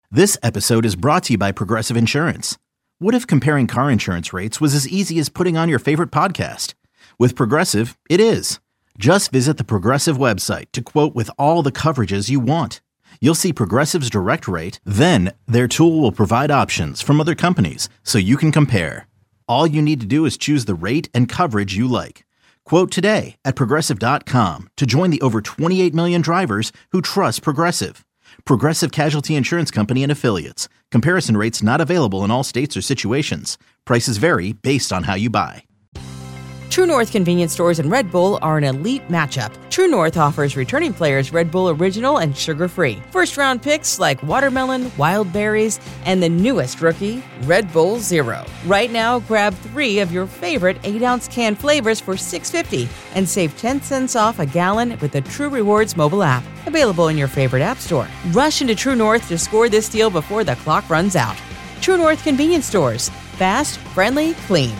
This episode is brought to you by Progressive Insurance. What if comparing car insurance rates was as easy as putting on your favorite podcast? With Progressive, it is. Just visit the Progressive website to quote with all the coverages you want. You'll see Progressive's direct rate, then their tool will provide options from other companies so you can compare. All you need to do is choose the rate and coverage you like. Quote today at Progressive.com to join the over 28 million drivers who trust Progressive. Progressive Casualty Insurance Company and Affiliates. Comparison rates not available in all states or situations. Prices vary based on how you buy. True North convenience stores and Red Bull are an elite matchup. True North offers returning players Red Bull Original and sugar-free. First-round picks like watermelon, wild berries, and the newest rookie, Red Bull Zero. Right now, grab 3 of your favorite 8-ounce can flavors for $6.50 and save 10 cents off a gallon with the True Rewards mobile app. Available in your favorite app store. Rush into True North to score this deal before the clock runs out. True North convenience stores. Fast, friendly, clean.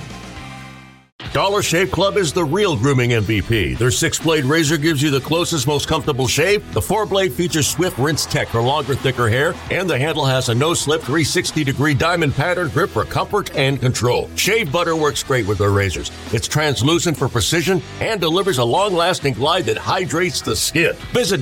Dollar Shave Club is the real grooming MVP. Their 6-blade razor gives you the closest, most comfortable shave. The 4-blade features swift rinse tech for longer, thicker hair, and the handle has a no-slip 360-degree diamond pattern grip for comfort and control. Shave butter works great with their razors. It's translucent for precision and delivers a long-lasting glide that hydrates the skin. Visit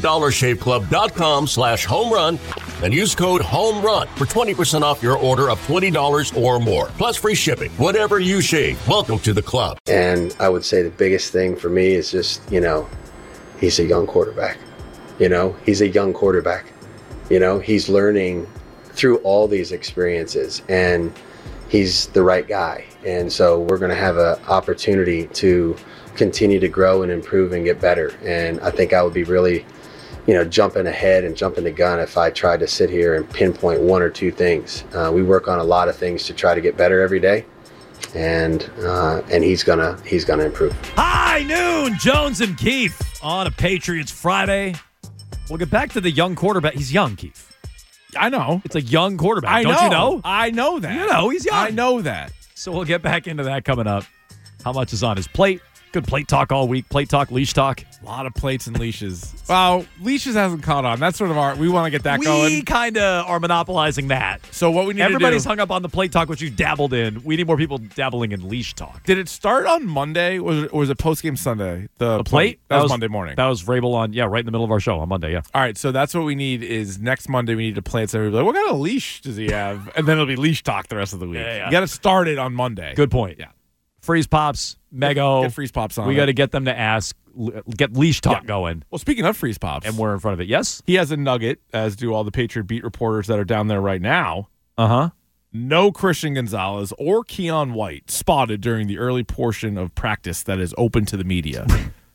dollarshaveclub.com/homerun and use code HOMERUN for 20% off your order of $20 or more. Plus free shipping. Whatever you shave, welcome to the club. And I would say the biggest thing for me is just, he's a young quarterback. He's a young quarterback. He's learning through all these experiences, and he's the right guy. And so we're going to have an opportunity to continue to grow and improve and get better. And I think I would be really, jumping ahead and jumping the gun if I tried to sit here and pinpoint 1 or 2 things. We work on a lot of things to try to get better every day. And he's gonna improve. High noon, Jones and Keith on a Patriots Friday. We'll get back to the young quarterback. He's young, Keith. I know. It's a young quarterback. Don't you know? I know that. He's young. I know that. So we'll get back into that coming up. How much is on his plate? Good plate talk all week. Plate talk, leash talk. A lot of plates and leashes. Well, leashes hasn't caught on. That's sort of we want to get that going. We kind of are monopolizing that. So what we need Everybody's to do, hung up on the plate talk, which you dabbled in. We need more people dabbling in leash talk. Did it start on Monday, or was it post-game Sunday? The plate? That was Monday morning. That was Vrabel on, right in the middle of our show on Monday, yeah. All right, so that's what we need is next Monday we need to plan something. Like, what kind of leash does he have? And then it'll be leash talk the rest of the week. Yeah. You got to start it on Monday. Good point. Yeah. Freeze Pops, Mego. Get Freeze Pops on. We got to get them to get leash talk going. Well, speaking of Freeze Pops. And we're in front of it. Yes? He has a nugget, as do all the Patriot beat reporters that are down there right now. Uh-huh. No Christian Gonzalez or Keon White spotted during the early portion of practice that is open to the media.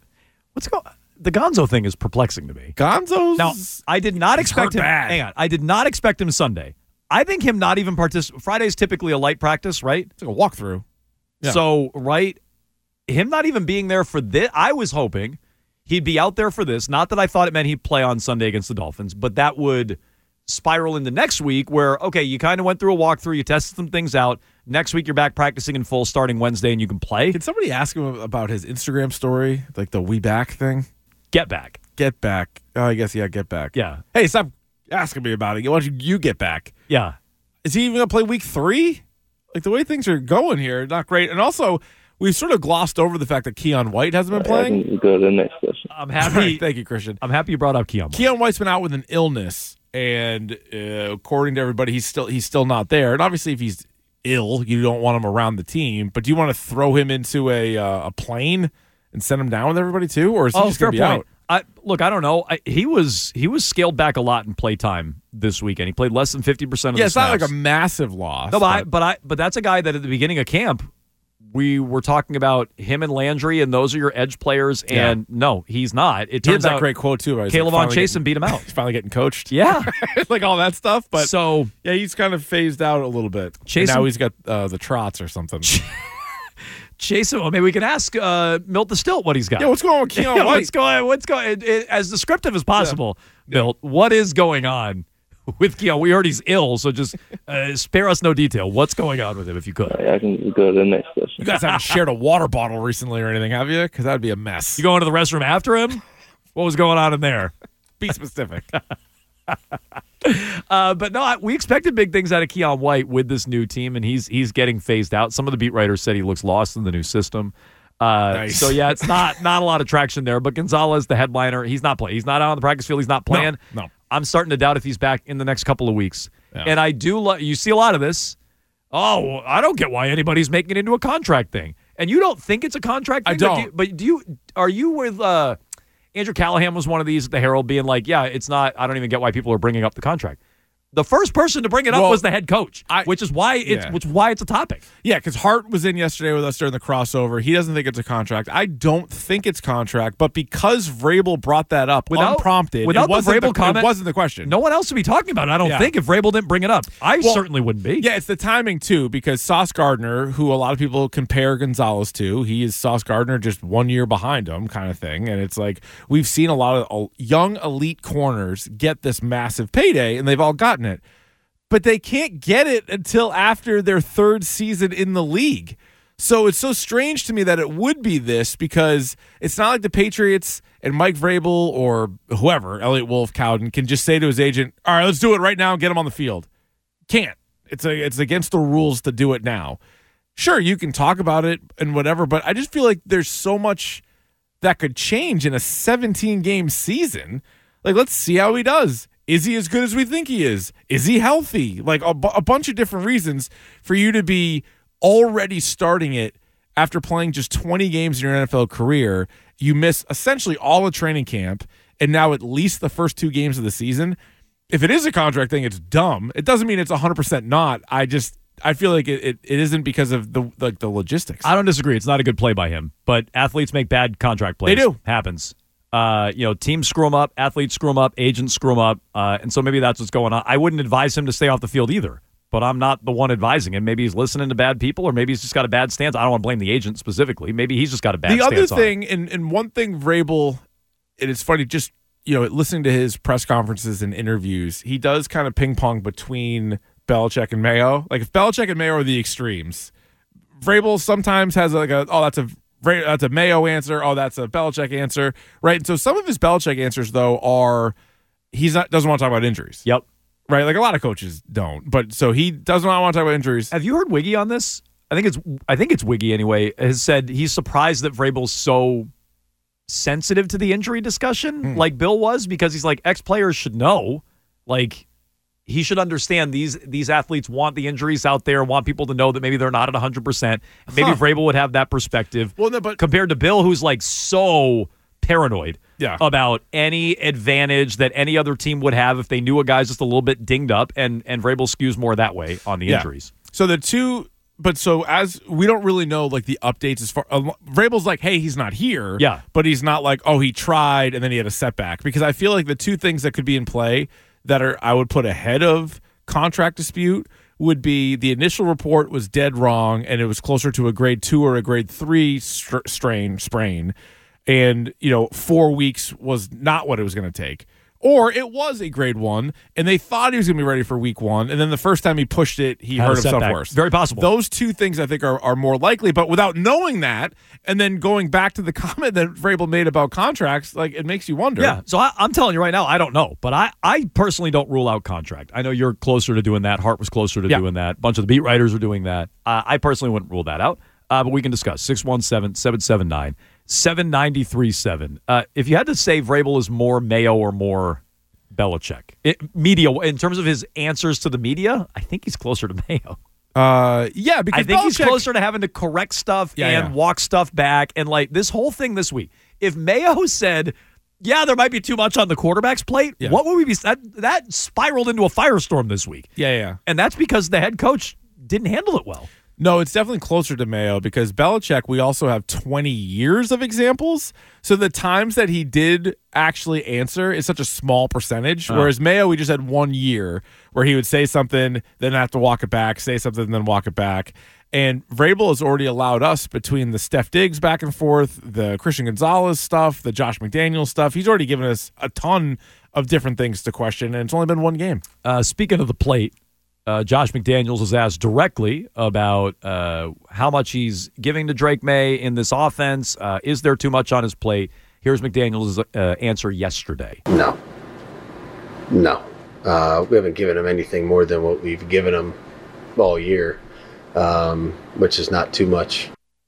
The Gonzo thing is perplexing to me. Gonzo's? Now, I did not expect him. Bad. Hang on. I did not expect him Sunday. I think him not even Friday's typically a light practice, right? It's like a walkthrough. Yeah. So, right, him not even being there for this, I was hoping he'd be out there for this. Not that I thought it meant he'd play on Sunday against the Dolphins, but that would spiral into next week where, okay, you kind of went through a walkthrough, you tested some things out. Next week, you're back practicing in full starting Wednesday, and you can play. Can somebody ask him about his Instagram story, like the We Back thing? Get back. Get back. Oh, I guess, get back. Yeah. Hey, stop asking me about it. Why don't you get back? Yeah. Is he even going to play week 3? Like, the way things are going here, not great. And also, we've sort of glossed over the fact that Keon White hasn't been playing. I can go to the next question. I'm happy. Thank you, Christian. I'm happy you brought up Keon White. Keon White's been out with an illness, and according to everybody, he's still not there. And obviously, if he's ill, you don't want him around the team. But do you want to throw him into a plane and send him down with everybody too, or is he just going to be out? I don't know. He was scaled back a lot in playtime this weekend. He played less than 50% of the snaps. Yeah, it's not like a massive loss. No, but that's a guy that at the beginning of camp we were talking about him and Landry, and those are your edge players. And no, he's not. It turns out that great quote too. Caleb Von Chasen beat him out. He's finally getting coached. Yeah, like all that stuff. But so yeah, he's kind of phased out a little bit. And now he's got the trots or something. Chasen, well, maybe we can ask Milt the Stilt what he's got. Yeah, what's going on with Keon White? What's going as descriptive as possible, Milt. What is going on with Keon? We heard he's ill, so just spare us no detail. What's going on with him, if you could? I can go to the next question. You guys haven't shared a water bottle recently or anything, have you? Because that would be a mess. You going to the restroom after him? What was going on in there? Be specific. But no, we expected big things out of Keon White with this new team, and he's getting phased out. Some of the beat writers said he looks lost in the new system. Nice. So yeah, it's not a lot of traction there. But Gonzalez, the headliner, he's not playing. He's not out on the practice field. He's not playing. No. I'm starting to doubt if he's back in the next couple of weeks. Yeah. And I do. You see a lot of this. Oh, I don't get why anybody's making it into a contract thing. And you don't think it's a contract thing? I don't. But are you with Andrew Callahan was one of these at the Herald being like, yeah, it's not. I don't even get why people are bringing up the contract. The first person to bring it up was the head coach, which is why it's a topic. Yeah, because Hart was in yesterday with us during the crossover. He doesn't think it's a contract. I don't think it's contract, but because Vrabel brought that up unprompted, without the Vrabel comment, it wasn't the question. No one else would be talking about it, I don't think, if Vrabel didn't bring it up. I certainly wouldn't be. Yeah, it's the timing, too, because Sauce Gardner, who a lot of people compare Gonzalez to, he is Sauce Gardner just 1 year behind him kind of thing. And it's like we've seen a lot of young elite corners get this massive payday, and they've all gotten it. But they can't get it until after their third season in the league. So it's so strange to me that it would be this, because it's not like the Patriots and Mike Vrabel or whoever, Elliott Wolf, Cowden, can just say to his agent, all right, let's do it right now and get him on the field. Can't. It's against the rules to do it now. Sure, you can talk about it and whatever, but I just feel like there's so much that could change in a 17-game season. Like, let's see how he does. Is he as good as we think he is? Is he healthy? Like a bunch of different reasons for you to be already starting it after playing just 20 games in your NFL career. You miss essentially all of training camp and now at least the first 2 games of the season. If it is a contract thing, it's dumb. It doesn't mean it's 100% not. I feel like it isn't because of the logistics. I don't disagree. It's not a good play by him, but athletes make bad contract plays. They do. Happens. Teams screw him up, athletes screw him up, agents screw him up, and so maybe that's what's going on. I wouldn't advise him to stay off the field either, but I'm not the one advising him. Maybe he's listening to bad people, or maybe he's just got a bad stance. I don't want to blame the agent specifically. Maybe he's just got a bad stance. The other thing, and one thing Vrabel, and it's funny, just listening to his press conferences and interviews, he does kind of ping pong between Belichick and Mayo. Like if Belichick and Mayo are the extremes, Vrabel sometimes has that's a Mayo answer. Oh, that's a Belichick answer, right? And so some of his Belichick answers, though, are doesn't want to talk about injuries. Yep. Right? Like a lot of coaches don't. But so he does not want to talk about injuries. Have you heard Wiggy on this? I think it's Wiggy anyway, has said he's surprised that Vrabel's so sensitive to the injury discussion like Bill was, because he's like, ex-players should know. Like, he should understand these athletes want the injuries out there, want people to know that maybe they're not at 100%. Maybe Vrabel would have that perspective. Well, no, but compared to Bill, who's like so paranoid about any advantage that any other team would have if they knew a guy's just a little bit dinged up, and Vrabel skews more that way on the injuries. So the two, but so as we don't really know like the updates as far, Vrabel's like, hey, he's not here. Yeah. But he's not like, oh, he tried and then he had a setback, because I feel like the two things that could be in play that I would put ahead of contract dispute would be the initial report was dead wrong and it was closer to a grade 2 or a grade 3 sprain, and 4 weeks was not what it was going to take. Or it was a grade 1, and they thought he was going to be ready for week 1, and then the first time he pushed it, he hurt himself worse. Very possible. Those two things, I think, are more likely, but without knowing that, and then going back to the comment that Vrabel made about contracts, like, it makes you wonder. Yeah, so I'm telling you right now, I don't know, but I personally don't rule out contract. I know you're closer to doing that. Hart was closer to doing that. A bunch of the beat writers are doing that. I personally wouldn't rule that out, but we can discuss. 617-779-7937. If you had to say Vrabel is more Mayo or more Belichick, media, in terms of his answers to the media, I think he's closer to Mayo. Yeah, because I think he's closer to having to correct stuff walk stuff back. And like this whole thing this week, if Mayo said, yeah, there might be too much on the quarterback's plate, what would we be? That spiraled into a firestorm this week. Yeah. And that's because the head coach didn't handle it well. No, it's definitely closer to Mayo, because Belichick, we also have 20 years of examples. So the times that he did actually answer is such a small percentage, whereas Mayo, we just had 1 year where he would say something, then have to walk it back, say something, then walk it back. And Vrabel has already allowed us, between the Steph Diggs back and forth, the Christian Gonzalez stuff, the Josh McDaniels stuff, he's already given us a ton of different things to question, and it's only been one game. Speaking of the plate, Josh McDaniels was asked directly about how much he's giving to Drake May in this offense. Is there too much on his plate? Here's McDaniels' answer yesterday. No. We haven't given them anything more than what we've given them all year, which is not too much.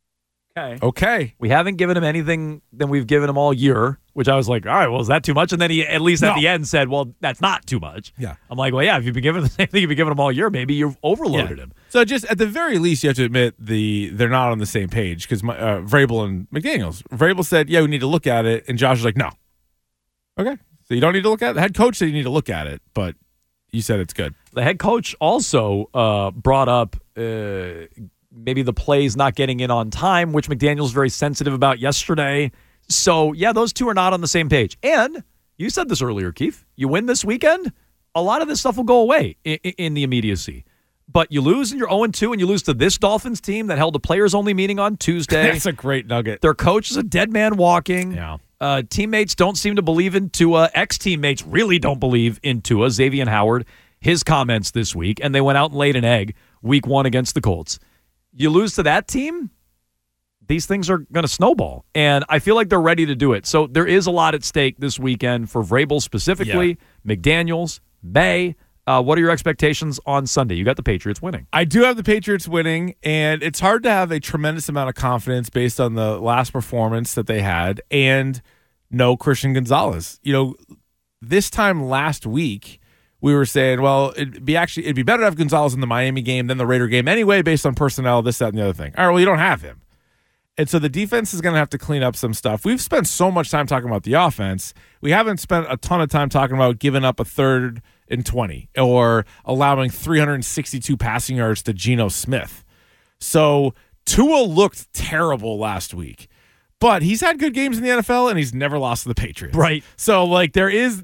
Okay. We haven't given him anything than we've given him all year, which I was like, all right, well, is that too much? And then he at least at the end said, well, that's not too much. Yeah. I'm like, well, yeah, if you've been given the same thing you've been giving him all year, maybe you've overloaded him. So just at the very least, you have to admit they're not on the same page because Vrabel and McDaniels. Vrabel said, yeah, we need to look at it. And Josh was like, no. Okay. So you don't need to look at it? The head coach said you need to look at it, but you said it's good. The head coach also brought up maybe the plays not getting in on time, which McDaniel's very sensitive about yesterday. So, yeah, those two are not on the same page. And you said this earlier, Keith. You win this weekend, a lot of this stuff will go away in the immediacy. But you lose and you're 0-2 and you lose to this Dolphins team that held a players-only meeting on Tuesday. That's a great nugget. Their coach is a dead man walking. Yeah. Teammates don't seem to believe in Tua. Ex-teammates really don't believe in Tua. Xavier Howard, his comments this week, and they went out and laid an egg week 1 against the Colts. You lose to that team, these things are going to snowball. And I feel like they're ready to do it. So there is a lot at stake this weekend for Vrabel specifically, McDaniels, May. What are your expectations on Sunday? You got the Patriots winning. I do have the Patriots winning, and it's hard to have a tremendous amount of confidence based on the last performance that they had and no Christian Gonzalez. You know, this time last week, we were saying, well, it'd be better to have Gonzalez in the Miami game than the Raider game anyway, based on personnel, this, that, and the other thing. All right, well, you don't have him. And so the defense is going to have to clean up some stuff. We've spent so much time talking about the offense. We haven't spent a ton of time talking about giving up a 3rd and 20 or allowing 362 passing yards to Geno Smith. So Tua looked terrible last week. But he's had good games in the NFL, and he's never lost to the Patriots. Right. So, like, there is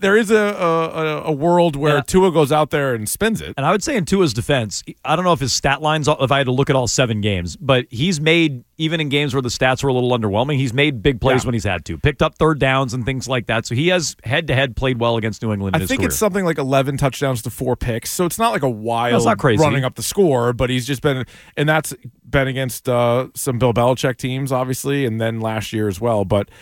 a world where Tua goes out there and spins it. And I would say in Tua's defense, I don't know if his stat lines, if I had to look at all 7 games, but he's made, even in games where the stats were a little underwhelming, he's made big plays when he's had to. Picked up 3rd downs and things like that. So he has head-to-head played well against New England in his career. I think it's something like 11 touchdowns to 4 picks. So it's not like a wild not crazy. Running up the score, but he's just been, and that's been against some Bill Belichick teams, obviously, and then last year as well. But,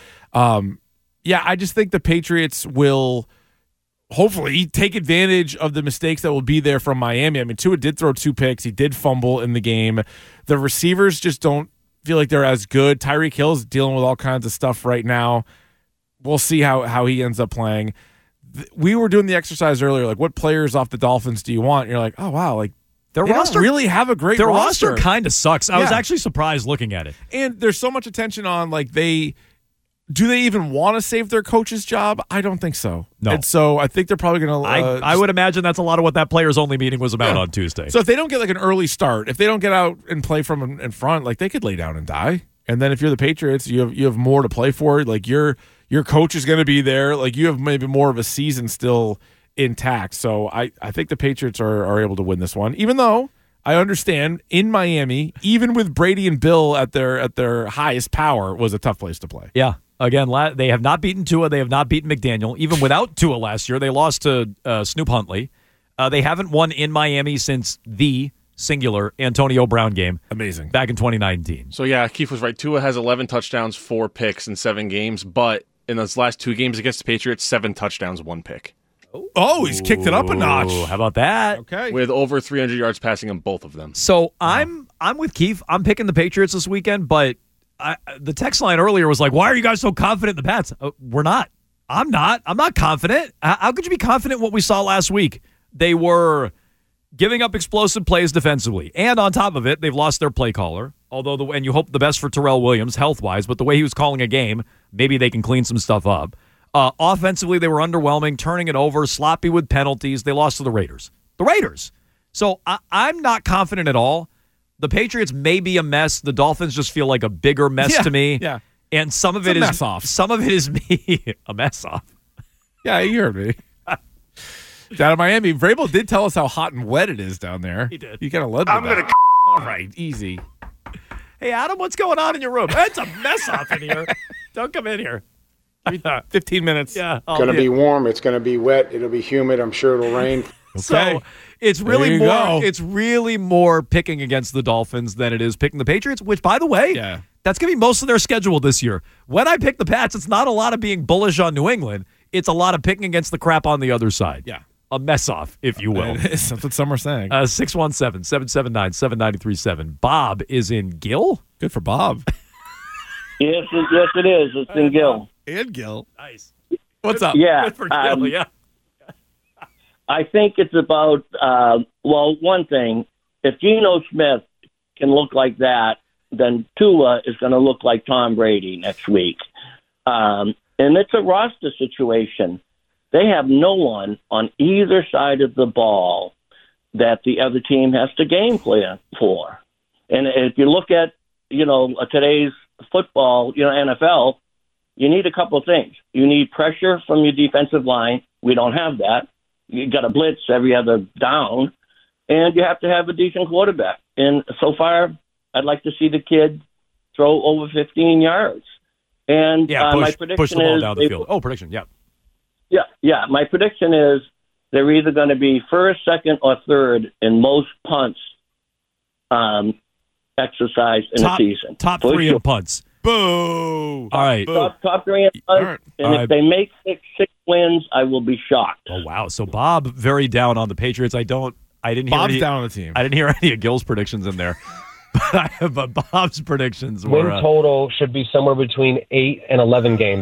I just think the Patriots will hopefully take advantage of the mistakes that will be there from Miami. I mean, Tua did throw 2 picks. He did fumble in the game. The receivers just don't feel like they're as good. Tyreek Hill's dealing with all kinds of stuff right now. We'll see how he ends up playing. We were doing the exercise earlier, like, what players off the Dolphins do you want? And you're like, oh, wow, like, their roster don't really have a great their roster. Their roster kind of sucks. I was actually surprised looking at it. And there's so much attention on, like, do they even want to save their coach's job? I don't think so. No. And so I think they're probably going to I would imagine that's a lot of what that players-only meeting was about on Tuesday. So if they don't get, like, an early start, if they don't get out and play from in front, like, they could lay down and die. And then if you're the Patriots, you have more to play for. Like, your coach is going to be there. Like, you have maybe more of a season still intact. So I think the Patriots are able to win this one, even though I understand in Miami, even with Brady and Bill at their highest power, was a tough place to play. Yeah. Again, they have not beaten Tua. They have not beaten McDaniel. Even without Tua last year, they lost to Snoop Huntley. They haven't won in Miami since the singular Antonio Brown game. Amazing. Back in 2019. So, yeah, Keith was right. Tua has 11 touchdowns, 4 picks in 7 games, but in those last 2 games against the Patriots, 7 touchdowns, 1 pick. Oh, he's kicked it up a notch. How about that? Okay. With over 300 yards passing in both of them. So I'm with Keith. I'm picking the Patriots this weekend, but the text line earlier was like, why are you guys so confident in the Pats? We're not. I'm not. I'm not confident. How could you be confident in what we saw last week? They were giving up explosive plays defensively. And on top of it, they've lost their play caller. Although, and you hope the best for Terrell Williams health-wise, but the way he was calling a game, maybe they can clean some stuff up. Offensively, they were underwhelming, turning it over, sloppy with penalties. They lost to the Raiders. So I'm not confident at all. The Patriots may be a mess. The Dolphins just feel like a bigger mess to me. Yeah. And some of it is mess off. Some of it is me a mess off. Yeah, you heard me. Down in Miami, Vrabel did tell us how hot and wet it is down there. He did. You kind of led with that. All right, easy. Hey, Adam, what's going on in your room? It's a mess off in here. Don't come in here. 15 minutes. Yeah. It's going to be warm. It's going to be wet. It'll be humid. I'm sure it'll rain. Okay. So it's really There you more. go. It's really more picking against the Dolphins than it is picking the Patriots. Which, by the way, that's going to be most of their schedule this year. When I pick the Pats, it's not a lot of being bullish on New England. It's a lot of picking against the crap on the other side. Yeah. a mess off, if you will. That's what some are saying. 617-779-7937. Bob is in Gill. Good for Bob. Yes, it is. It's in Gill. And Gill. Nice. What's up? Yeah. Good for Gill, yeah. I think it's about, one thing, if Geno Smith can look like that, then Tua is going to look like Tom Brady next week. And it's a roster situation. They have no one on either side of the ball that the other team has to game plan for. And if you look at, today's football, NFL, you need a couple of things. You need pressure from your defensive line. We don't have that. You got to blitz every other down, and you have to have a decent quarterback. And so far, I'd like to see the kid throw over 15 yards. And my prediction push the ball is down the field. Prediction, yeah. Yeah. My prediction is they're either going to be first, second, or third in most punts exercise in the season. Top three in punts. Boo! All right. Top three in punts. Right. And if they make six wins, I will be shocked. Oh, wow. So Bob very down on the Patriots. I didn't hear Bob's any, down on the team. I didn't hear any of Gill's predictions in there. But Bob's predictions were... Win total should be somewhere between 8 and 11 games.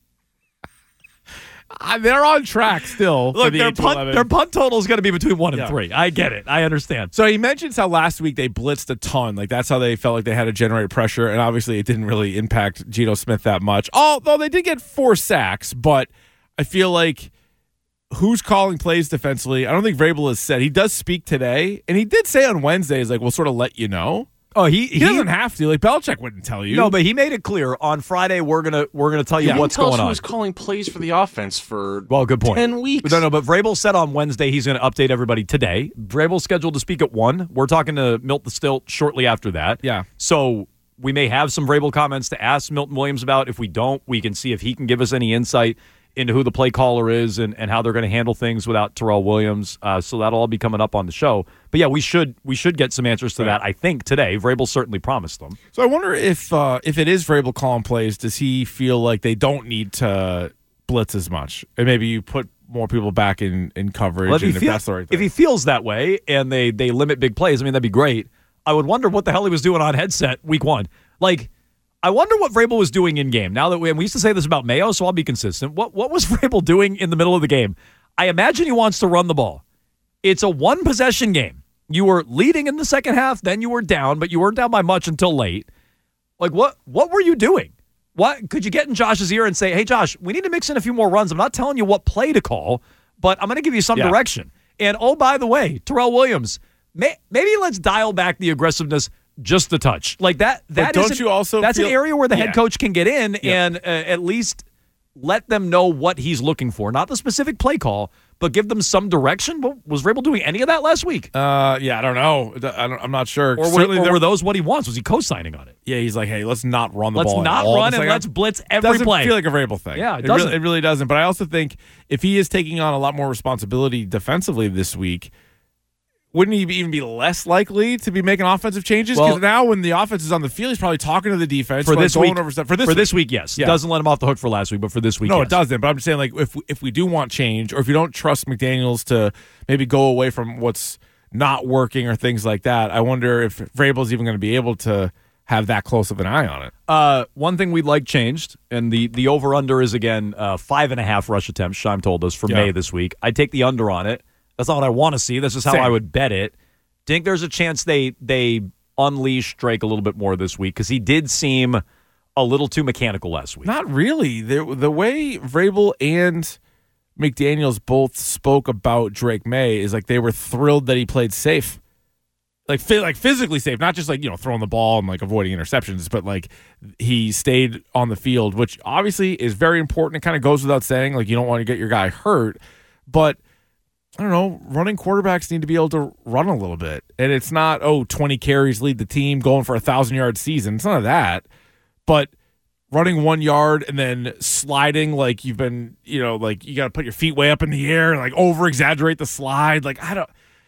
They're on track still. Look, their punt total is going to be between 1 and 3. I get it. I understand. So he mentions how last week they blitzed a ton. Like, that's how they felt like they had to generate pressure. And obviously it didn't really impact Geno Smith that much. Although they did get 4 sacks. But I feel like who's calling plays defensively? I don't think Vrabel has said. He does speak today. And he did say on Wednesday, he's like, we'll sort of let you know. Oh, he doesn't have to. Like, Belichick wouldn't tell you. No, but he made it clear on Friday we're gonna tell you what's going on. Who's calling plays for the offense for good point. 10 weeks? No, but Vrabel said on Wednesday he's going to update everybody today. Vrabel's scheduled to speak at 1. We're talking to Milt the Stilt shortly after that. Yeah. So we may have some Vrabel comments to ask Milton Williams about. If we don't, we can see if he can give us any insight into who the play caller is and how they're going to handle things without Terrell Williams. So that'll all be coming up on the show. But yeah, we should get some answers to that, I think, today. Vrabel certainly promised them. So I wonder if it is Vrabel calling plays, does he feel like they don't need to blitz as much? And maybe you put more people back in coverage and if that's the right thing. If he feels that way and they limit big plays, I mean, that'd be great. I would wonder what the hell he was doing on headset week 1. Like, I wonder what Vrabel was doing in game. Now that we used to say this about Mayo, so I'll be consistent. What was Vrabel doing in the middle of the game? I imagine he wants to run the ball. It's a 1-possession game. You were leading in the second half, then you were down, but you weren't down by much until late. Like, what were you doing? What could you get in Josh's ear and say, hey, Josh, we need to mix in a few more runs. I'm not telling you what play to call, but I'm going to give you some direction. And, oh, by the way, Terrell Williams, maybe let's dial back the aggressiveness just a touch. Like that don't you also that's feel, an area where the head coach can get in and at least let them know what he's looking for. Not the specific play call, but give them some direction. Was Vrabel doing any of that last week? I don't know. I'm not sure. Or were those what he wants? Was he co-signing on it? Yeah, he's like, hey, let's not run the ball. Let's not run and let's blitz every doesn't play. Feel like a Vrabel thing. Yeah, it doesn't. It really doesn't. But I also think if he is taking on a lot more responsibility defensively this week, wouldn't he even be less likely to be making offensive changes? Because now when the offense is on the field, he's probably talking to the defense for this week. Over stuff. For this week, yes. Yeah. It doesn't let him off the hook for last week, but for this week, no, yes. It doesn't. But I'm just saying, like, if we do want change, or if you don't trust McDaniels to maybe go away from what's not working or things like that, I wonder if Vrabel's even going to be able to have that close of an eye on it. One thing we'd like changed, and the over-under is, again, 5.5 rush attempts, Scheim told us, for May this week. I'd take the under on it. That's not what I want to see. This is how I would bet it. Think there's a chance they unleash Drake a little bit more this week because he did seem a little too mechanical last week. Not really. The way Vrabel and McDaniels both spoke about Drake May is like they were thrilled that he played safe. Like physically safe, not just like, throwing the ball and like avoiding interceptions, but like he stayed on the field, which obviously is very important. It kind of goes without saying, like you don't want to get your guy hurt, but I don't know, running quarterbacks need to be able to run a little bit. And it's not, 20 carries lead the team, going for 1,000-yard season. It's none of that. But running 1 yard and then sliding like you've been, like you got to put your feet way up in the air and like over-exaggerate the slide. Like, I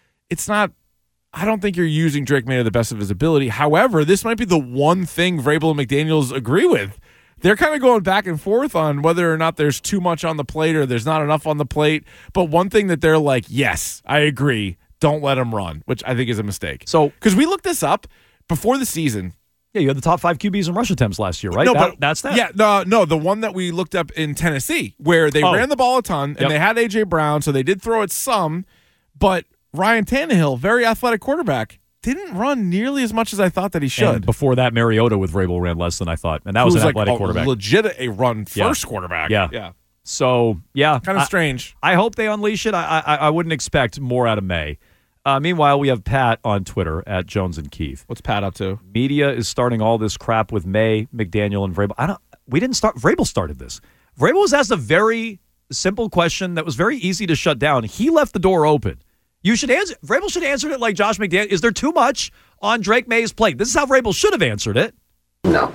don't think you're using Drake May to the best of his ability. However, this might be the one thing Vrabel and McDaniels agree with. they're kind of going back and forth on whether or not there's too much on the plate or there's not enough on the plate. But one thing that they're like, yes, I agree. Don't let him run, which I think is a mistake. So, because we looked this up before the season. Yeah, you had the top 5 QBs in rush attempts last year, right? No, but that's that. Yeah, no, the one that we looked up in Tennessee, where they ran the ball a ton, and they had A.J. Brown, so they did throw it some, but Ryan Tannehill, very athletic quarterback, didn't run nearly as much as I thought that he should. And before that, Mariota with Vrabel ran less than I thought, and that was an athletic quarterback. Legit a run-first quarterback. Yeah. So, yeah. Kind of strange. I hope they unleash it. I wouldn't expect more out of May. Meanwhile, we have Pat on Twitter at Jones and Keith. What's Pat up to? Media is starting all this crap with May, McDaniel, and Vrabel. We didn't start. Vrabel started this. Vrabel was asked a very simple question that was very easy to shut down. He left the door open. You should answer. Vrabel should have answered it like Josh McDaniel. Is there too much on Drake May's plate? This is how Vrabel should have answered it. No.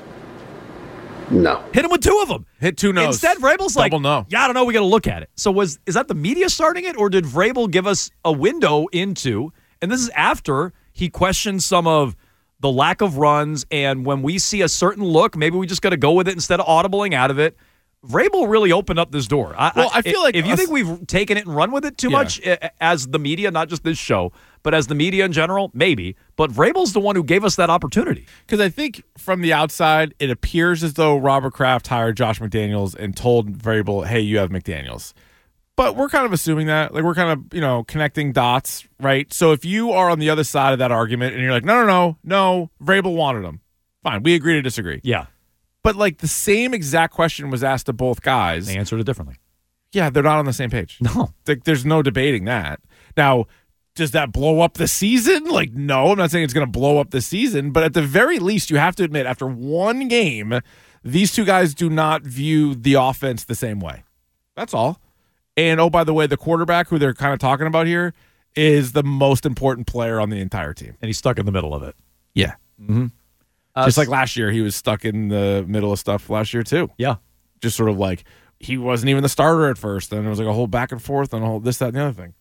Hit him with 2 of them. Hit 2 no's. Instead, Vrabel's like, double no. Yeah, I don't know. We got to look at it. So is that the media starting it, or did Vrabel give us a window into? And this is after he questioned some of the lack of runs, and when we see a certain look, maybe we just got to go with it instead of audibling out of it. Vrabel really opened up this door. I feel like if you think we've taken it and run with it too much as the media, not just this show, but as the media in general, maybe. But Vrabel's the one who gave us that opportunity. Because I think from the outside, it appears as though Robert Kraft hired Josh McDaniels and told Vrabel, hey, you have McDaniels. But we're kind of assuming that. Like, we're kind of, connecting dots, right? So if you are on the other side of that argument and you're like, no, Vrabel wanted him. Fine, we agree to disagree. Yeah. But, like, the same exact question was asked to both guys. They answered it differently. Yeah, they're not on the same page. No. There's no debating that. Now, does that blow up the season? Like, no, I'm not saying it's going to blow up the season. But at the very least, you have to admit, after one game, these two guys do not view the offense the same way. That's all. And, oh, by the way, the quarterback who they're kind of talking about here is the most important player on the entire team. And he's stuck in the middle of it. Yeah. Mm-hmm. Just like last year, he was stuck in the middle of stuff last year, too. Yeah. Just sort of like he wasn't even the starter at first. Then it was like a whole back and forth and a whole this, that, and the other thing.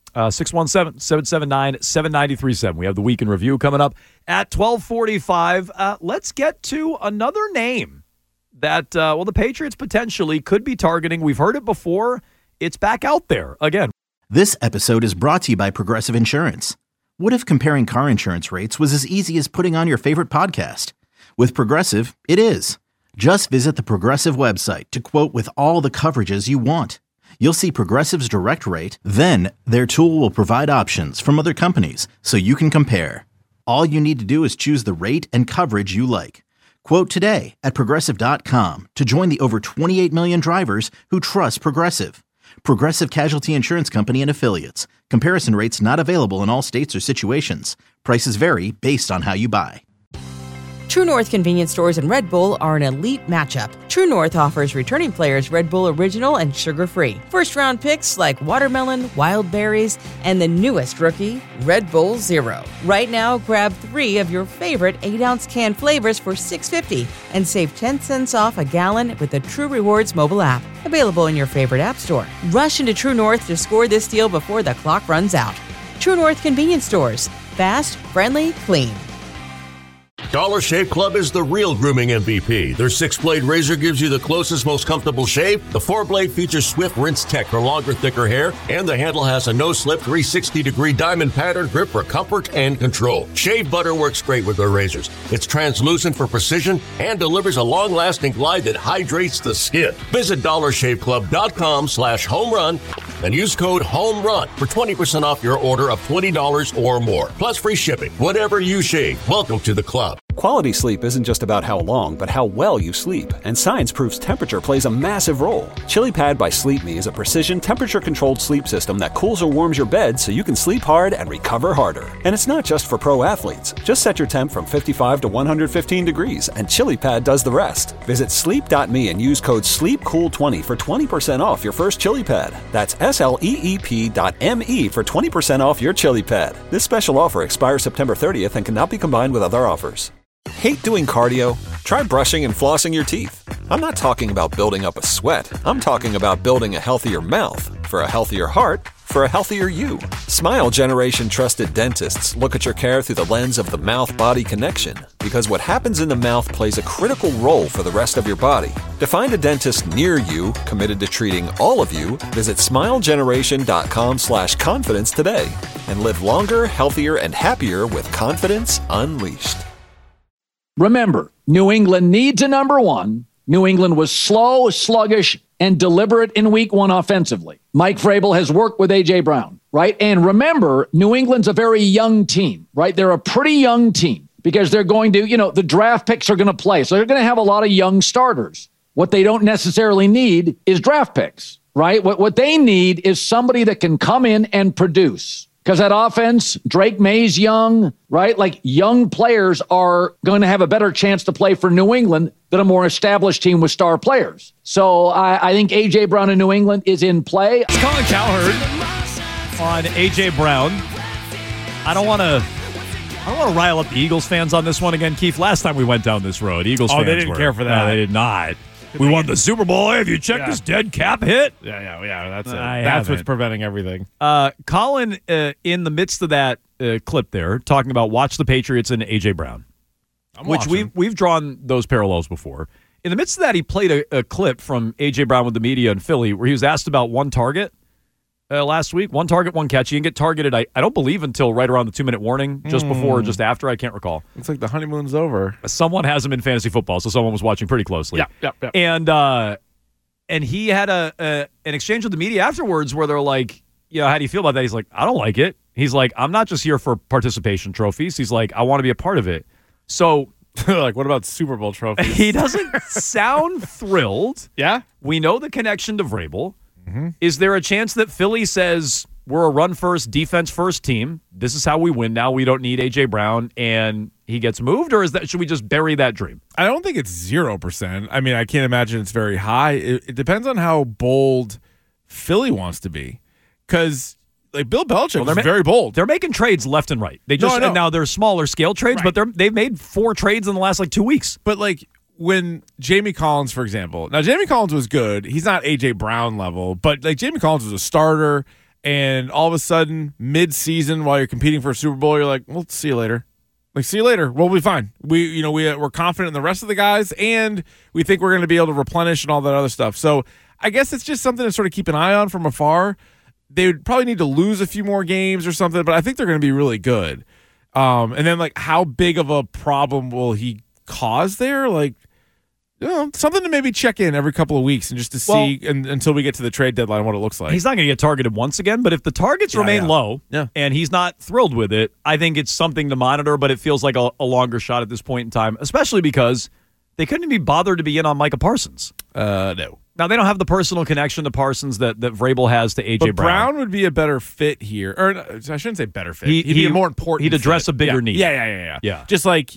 617-779-7937. We have the Week in Review coming up at 12:45. Let's get to another name that, the Patriots potentially could be targeting. We've heard it before. It's back out there again. This episode is brought to you by Progressive Insurance. What if comparing car insurance rates was as easy as putting on your favorite podcast? With Progressive, it is. Just visit the Progressive website to quote with all the coverages you want. You'll see Progressive's direct rate, then their tool will provide options from other companies so you can compare. All you need to do is choose the rate and coverage you like. Quote today at Progressive.com to join the over 28 million drivers who trust Progressive. Progressive Casualty Insurance Company and Affiliates. Comparison rates not available in all states or situations. Prices vary based on how you buy. True North convenience stores and Red Bull are an elite matchup. True North offers returning players Red Bull Original and sugar-free. First-round picks like watermelon, wild berries, and the newest rookie, Red Bull Zero. Right now, grab 3 of your favorite 8-ounce can flavors for $6.50 and save 10 cents off a gallon with the True Rewards mobile app. Available in your favorite app store. Rush into True North to score this deal before the clock runs out. True North convenience stores. Fast, friendly, clean. Dollar Shave Club is the real grooming MVP. Their 6-blade razor gives you the closest, most comfortable shave. The 4-blade features Swift Rinse Tech for longer, thicker hair, and the handle has a no-slip 360-degree diamond pattern grip for comfort and control. Shave butter works great with their razors. It's translucent for precision and delivers a long-lasting glide that hydrates the skin. Visit DollarShaveClub.com/homerun and use code HOMERUN for 20% off your order of $20 or more. Plus free shipping. Whatever you shave, welcome to the club. Quality sleep isn't just about how long, but how well you sleep. And science proves temperature plays a massive role. ChiliPad by Sleep Me is a precision temperature-controlled sleep system that cools or warms your bed so you can sleep hard and recover harder. And it's not just for pro athletes. Just set your temp from 55 to 115 degrees, and ChiliPad does the rest. Visit sleep.me and use code SLEEPCOOL20 for 20% off your first ChiliPad. That's SLEEP.me for 20% off your ChiliPad. This special offer expires September 30th and cannot be combined with other offers. Hate doing cardio? Try brushing and flossing your teeth. I'm not talking about building up a sweat. I'm talking about building a healthier mouth. For a healthier heart, for a healthier you. Smile Generation trusted dentists look at your care through the lens of the mouth-body connection, because what happens in the mouth plays a critical role for the rest of your body. To find a dentist near you committed to treating all of you, visit smilegeneration.com/confidence today and live longer, healthier, and happier with confidence unleashed. Remember, New England needs a number one. New England was slow, sluggish, and deliberate in week one offensively. Mike Vrabel has worked with A.J. Brown, right? And remember, New England's a very young team, right? They're a pretty young team because they're going to, the draft picks are going to play. So they're going to have a lot of young starters. What they don't necessarily need is draft picks, right? What they need is somebody that can come in and produce. Because that offense, Drake May's young, right? Like young players are going to have a better chance to play for New England than a more established team with star players. So I think A.J. Brown in New England is in play. It's Colin Cowherd on A.J. Brown. I don't want to rile up the Eagles fans on this one again, Keith. Last time we went down this road, Eagles fans they didn't care for that. No, they did not. We won the Super Bowl. Have you checked this dead cap hit? Yeah. That's it. That's what's preventing everything. Colin, in the midst of that clip there, talking about watch the Patriots and A.J. Brown, which we've drawn those parallels before. In the midst of that, he played a clip from A.J. Brown with the media in Philly where he was asked about one target last week. One target, one catch. He didn't get targeted, I don't believe, until right around the 2-minute warning, just before or just after. I can't recall. It's like the honeymoon's over. Someone has him in fantasy football, so someone was watching pretty closely. Yeah. And he had an exchange with the media afterwards where they're like, how do you feel about that? He's like, I don't like it. He's like, I'm not just here for participation trophies. He's like, I want to be a part of it. So like, what about Super Bowl trophies? He doesn't sound thrilled. Yeah? We know the connection to Vrabel. Mm-hmm. Is there a chance that Philly says, we're a run-first, defense-first team. This is how we win now. We don't need A.J. Brown, and he gets moved? Or should we just bury that dream? I don't think it's 0%. I mean, I can't imagine it's very high. It depends on how bold Philly wants to be. Because, like, Bill Belichick is very bold. They're making trades left and right. They just and now they're smaller scale trades, right. But they've made 4 trades in the last, 2 weeks. But, when Jamie Collins, for example. Now, Jamie Collins was good. He's not A.J. Brown level. But, Jamie Collins was a starter. And all of a sudden, mid-season, while you're competing for a Super Bowl, you're like, well, see you later. See you later. We'll be fine. We're confident in the rest of the guys, and we think we're going to be able to replenish and all that other stuff. So I guess it's just something to sort of keep an eye on from afar. They would probably need to lose a few more games or something, but I think they're going to be really good. And then, how big of a problem will he cause there? Something to maybe check in every couple of weeks and just to see until we get to the trade deadline what it looks like. He's not going to get targeted once again, but if the targets remain low and he's not thrilled with it, I think it's something to monitor, but it feels like a longer shot at this point in time, especially because they couldn't be bothered to be in on Micah Parsons. No. Now, they don't have the personal connection to Parsons that Vrabel has to A.J. Brown would be a better fit here. Or I shouldn't say better fit. He'd be a more important He'd address a bigger need. Yeah. Just like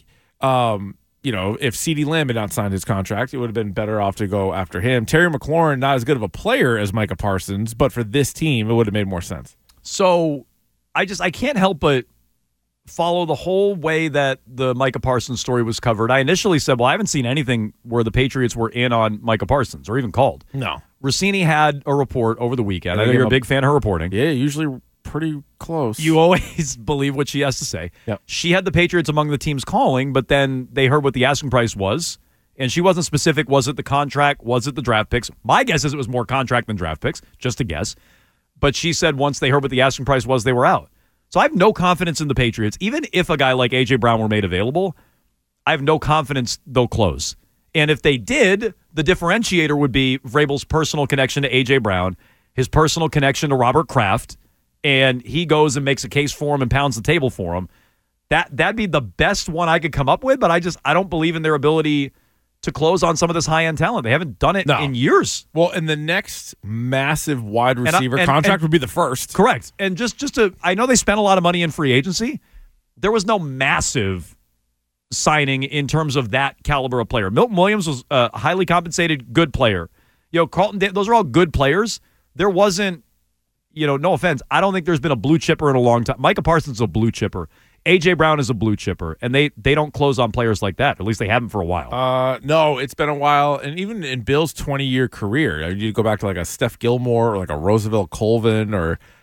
if CeeDee Lamb had not signed his contract, it would have been better off to go after him. Terry McLaurin, not as good of a player as Micah Parsons, but for this team, it would have made more sense. So I can't help but follow the whole way that the Micah Parsons story was covered. I initially said, well, I haven't seen anything where the Patriots were in on Micah Parsons or even called. No. Rossini had a report over the weekend. I know you're a big fan of her reporting. Yeah, usually pretty close. You always believe what she has to say. Yep. She had the Patriots among the teams calling, but then they heard what the asking price was, and she wasn't specific. Was it the contract? Was it the draft picks? My guess is it was more contract than draft picks, just a guess. But she said once they heard what the asking price was, they were out. So I have no confidence in the Patriots. Even if a guy like A.J. Brown were made available, I have no confidence they'll close. And if they did, the differentiator would be Vrabel's personal connection to A.J. Brown, his personal connection to Robert Kraft, and he goes and makes a case for him and pounds the table for him. That'd be the best one I could come up with, but I don't believe in their ability to close on some of this high-end talent. They haven't done it in years. Well, and the next massive wide receiver contract would be the first. Correct. And just to, I know they spent a lot of money in free agency. There was no massive signing in terms of that caliber of player. Milton Williams was a highly compensated, good player. Carlton, those are all good players. There wasn't, no offense, I don't think there's been a blue chipper in a long time. Micah Parsons is a blue chipper. A.J. Brown is a blue chipper, and they don't close on players like that. At least they haven't for a while. No, it's been a while. And even in Bill's 20-year career, you go back to a Steph Gilmore or a Roosevelt Colvin or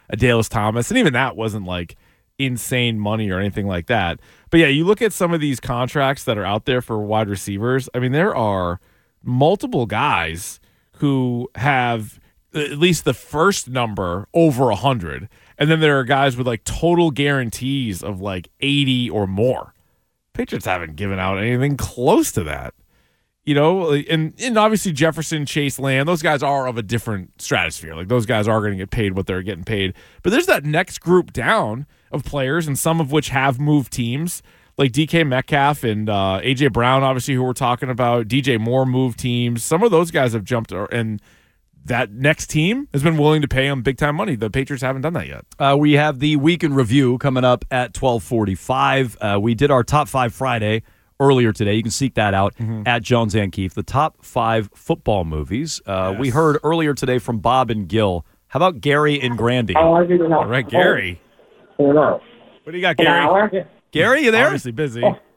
Adalys Thomas, and even that wasn't like insane money or anything like that. But yeah, you look at some of these contracts that are out there for wide receivers. I mean, there are multiple guys who have at least the first number over 100, and then there are guys with like total guarantees of like 80 or more. Patriots haven't given out anything close to that. You know, and obviously Jefferson, Chase, Lamb, those guys are of a different stratosphere. Like, those guys are going to get paid what they're getting paid. But there's that next group down of players, and some of which have moved teams, like DK Metcalf and A.J. Brown, obviously, who we're talking about. DJ Moore moved teams. Some of those guys have jumped, and that next team has been willing to pay them big-time money. The Patriots haven't done that yet. We have the Week in Review coming up at 12:45. We did our Top 5 Friday earlier today. You can seek that out at Jones and Keefe. The top 5 football movies. Yes. We heard earlier today from Bob and Gil. How about Gary and Grandy? All right, Gary. What do you got, Gary? Gary, you there? Obviously busy.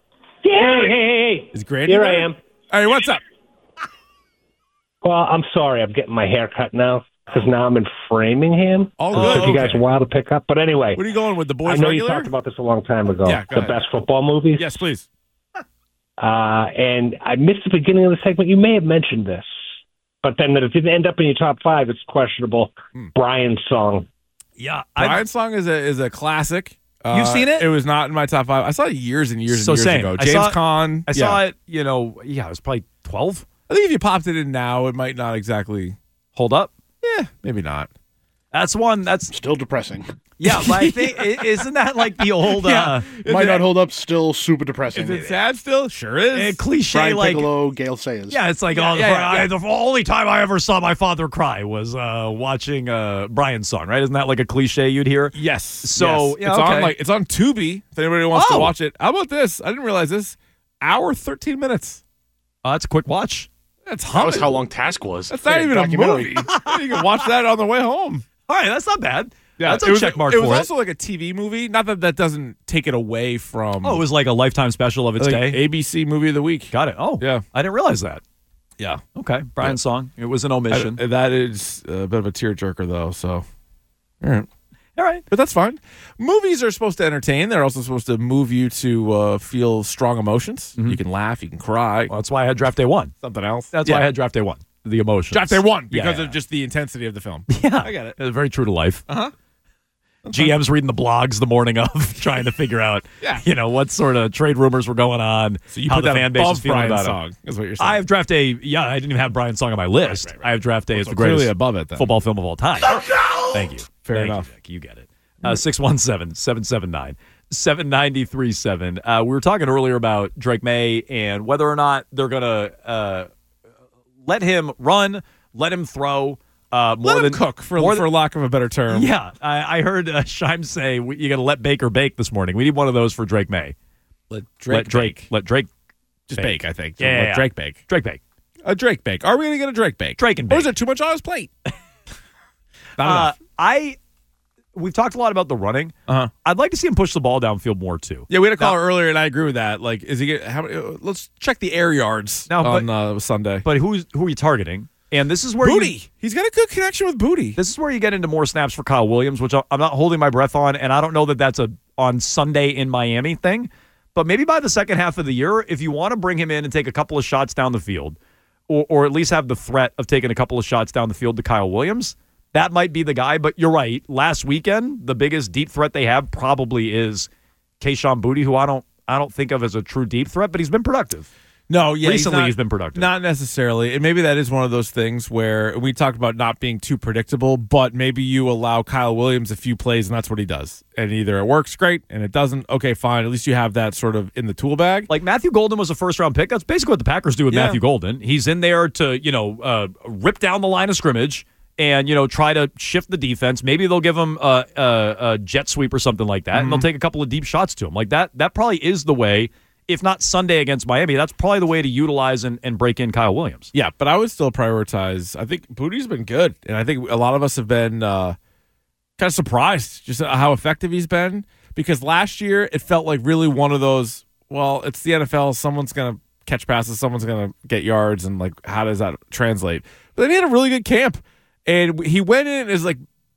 Hey. Is Grandy Here there? I am. All right, what's up? Well, I'm sorry. I'm getting my hair cut now because now I'm in Framingham. Oh, It good. took you guys a while to pick up. But anyway. What are you going with, the boys I know regular? you talked about this a long time ago. Yeah, go the ahead. best football movies. Yes, please. And I missed the beginning of the segment. You may have mentioned this, but then that it didn't end up in your top 5. It's questionable. Brian's Song. Yeah, Brian's Song is a classic. You've seen it? It was not in my top 5. I saw it years and years So and years same. ago. I James saw it- Caan. I saw it, it was probably 12. I think if you popped it in now, it might not exactly hold up. Yeah, maybe not. That's one that's still depressing. Yeah, but I think isn't that like the old might not hold up, still super depressing. Is it sad still? Sure is. Cliche Brian like Piccolo, Gail Sayers. Yeah, it's like the only time I ever saw my father cry was watching Brian's Song, right? Isn't that like a cliche you'd hear? Yes. So yes. It's on Tubi. If anybody wants to watch it, how about this? I didn't realize this. Hour 13 minutes. That's a quick watch. That's That was how long Task was. That's not even a movie. You can watch that on the way home. All right, that's not bad. Yeah, that's a check mark for it. It was also like a TV movie. Not that doesn't take it away from. Oh, it was like a Lifetime special of its day. ABC Movie of the Week. Got it. Oh, yeah. I didn't realize that. Yeah. Okay. Brian's Song. It was an omission. That is a bit of a tearjerker, though. So, all right. But that's fine. Movies are supposed to entertain. They're also supposed to move you to feel strong emotions. You can laugh. You can cry. Well, that's why I had Draft Day 1. Something else. That's why I had Draft Day 1. The emotions. Draft Day 1 because Yeah. of just the intensity of the film. Yeah. I get it. It's very true to life. Uh-huh. GM's reading the blogs the morning of, trying to figure out, what sort of trade rumors were going on. So you how put the that fan base above is feeling Brian's about Song, it. is what you're saying. I have Draft Day. Yeah, I didn't even have Brian's Song on my list. I have Draft Day as So the greatest clearly above it, then. football film of all time. Thank you. Fair Thank enough. You, Nick. You get it. 617-779-7937. We were talking earlier about Drake May and whether or not they're going to let him run, let him throw. Let him cook, for lack of a better term. Yeah, I heard Scheim say you got to let Baker bake this morning. We need one of those for Drake May. Let Drake just bake. I think. Yeah, Let Drake bake. Drake bake. A Drake bake. Are we going to get a Drake bake? Drake and Or bake. is there too much on his plate? Not enough. We've talked a lot about the running. I'd like to see him push the ball downfield more too. Yeah, we had a caller earlier, and I agree with that. Like, is he? Let's check the air yards on Sunday. But who are you targeting? And this is where Booty. He's got a good connection with Booty. This is where you get into more snaps for Kyle Williams, which I'm not holding my breath on, and I don't know that that's a on Sunday in Miami thing. But maybe by the second half of the year, if you want to bring him in and take a couple of shots down the field, or at least have the threat of taking a couple of shots down the field to Kyle Williams, that might be the guy. But you're right. Last weekend, the biggest deep threat they have probably is Kayshon Boutte, who I don't think of as a true deep threat, but he's been productive. No, yeah, recently he's been productive. Not necessarily. And maybe that is one of those things where we talked about not being too predictable, but maybe you allow Kyle Williams a few plays and that's what he does. And either it works great and it doesn't, okay, fine. At least you have that sort of in the tool bag. Like Matthew Golden was a first-round pick. That's basically what the Packers do with Matthew Golden. He's in there to, rip down the line of scrimmage and, try to shift the defense. Maybe they'll give him a jet sweep or something like that, and they'll take a couple of deep shots to him. Like that probably is the way. If not Sunday against Miami, that's probably the way to utilize and break in Kyle Williams. Yeah, but I would still prioritize. I think Boutte's been good, and I think a lot of us have been kind of surprised just how effective he's been, because last year it felt like really one of those, well, it's the NFL, someone's going to catch passes, someone's going to get yards, and like how does that translate? But then he had a really good camp, and he went in as like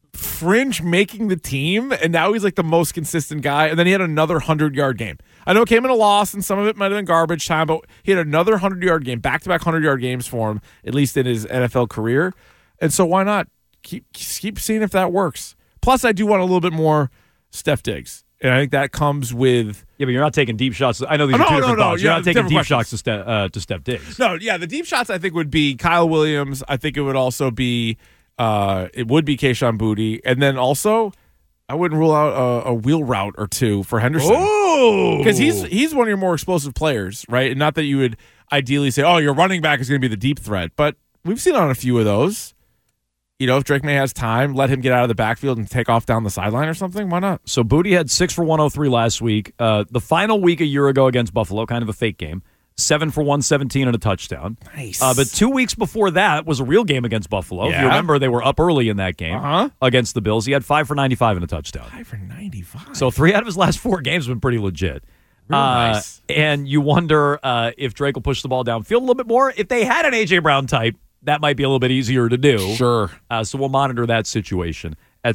fringe making the team, and now he's like the most consistent guy. And then he had another 100-yard game. I know it came in a loss, and some of it might have been garbage time, but he had another 100-yard game, back-to-back 100-yard games for him, at least in his NFL career. And so why not keep seeing if that works? Plus, I do want a little bit more Steph Diggs. And I think that comes with... Yeah, but you're not taking deep shots. I know these are two different thoughts. You're not taking deep shots to Steph Diggs. No, yeah, the deep shots I think would be Kyle Williams. I think it would also be... Kayshon Boutte. And then also, I wouldn't rule out a wheel route or two for Henderson. Oh! Because he's one of your more explosive players, right? And not that you would ideally say, oh, your running back is going to be the deep threat. But we've seen on a few of those. You know, if Drake May has time, let him get out of the backfield and take off down the sideline or something. Why not? So Boutte had 6 for 103 last week. The final week a year ago against Buffalo, kind of a fake game. 7 for 117 and a touchdown. Nice. But 2 weeks before that was a real game against Buffalo. Yeah. If you remember, they were up early in that game against the Bills. He had 5 for 95 and a touchdown. 5 for 95. So 3 out of his last 4 games have been pretty legit. Real nice. And you wonder if Drake will push the ball downfield a little bit more. If they had an A.J. Brown type, that might be a little bit easier to do. Sure. So we'll monitor that situation at